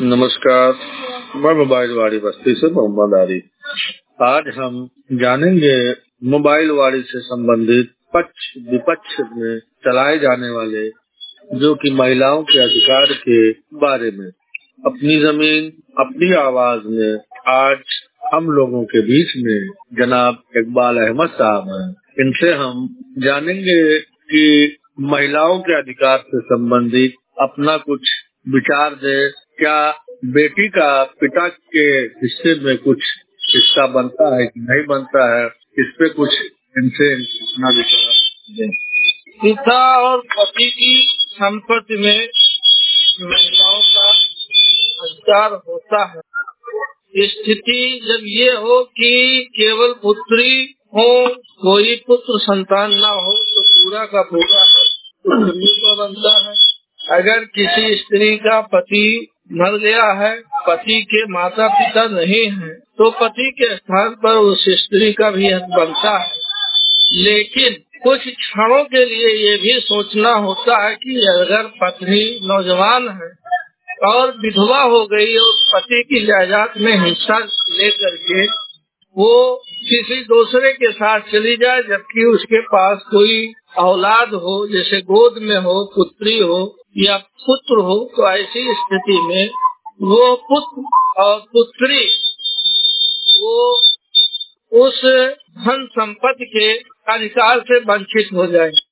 नमस्कार, मैं मोबाइल वाड़ी बस्ती से मोहम्मद आरिफ। आज हम जानेंगे मोबाइल वाड़ी से संबंधित पक्ष विपक्ष में चलाए जाने वाले जो कि महिलाओं के अधिकार के बारे में। अपनी जमीन अपनी आवाज में आज हम लोगों के बीच में जनाब इकबाल अहमद साहब हैं। इनसे हम जानेंगे कि महिलाओं के अधिकार से संबंधित अपना कुछ विचार दे। क्या बेटी का पिता के हिस्से में कुछ हिस्सा बनता है कि नहीं बनता है, इस पे कुछ इनसे अपना विचार दें। पिता और पति की संपत्ति में महिलाओं का अधिकार होता है। स्थिति जब ये हो कि केवल पुत्री हो, कोई पुत्र संतान ना हो, तो पूरा का पूरा पुत्री को बनता है। अगर किसी स्त्री का पति मर गया है, पति के माता पिता नहीं हैं, तो पति के स्थान पर उस स्त्री का भी हक बनता है। लेकिन कुछ क्षणों के लिए ये भी सोचना होता है कि अगर पत्नी नौजवान है और विधवा हो गई और पति की जायदाद में हिस्सा लेकर के वो किसी दूसरे के साथ चली जाए, जबकि उसके पास कोई औलाद हो, जैसे गोद में हो, पुत्री हो या पुत्र हो, तो ऐसी स्थिति में वो पुत्र और पुत्री वो उस धन संपत्ति के अधिकार से वंचित हो जाए।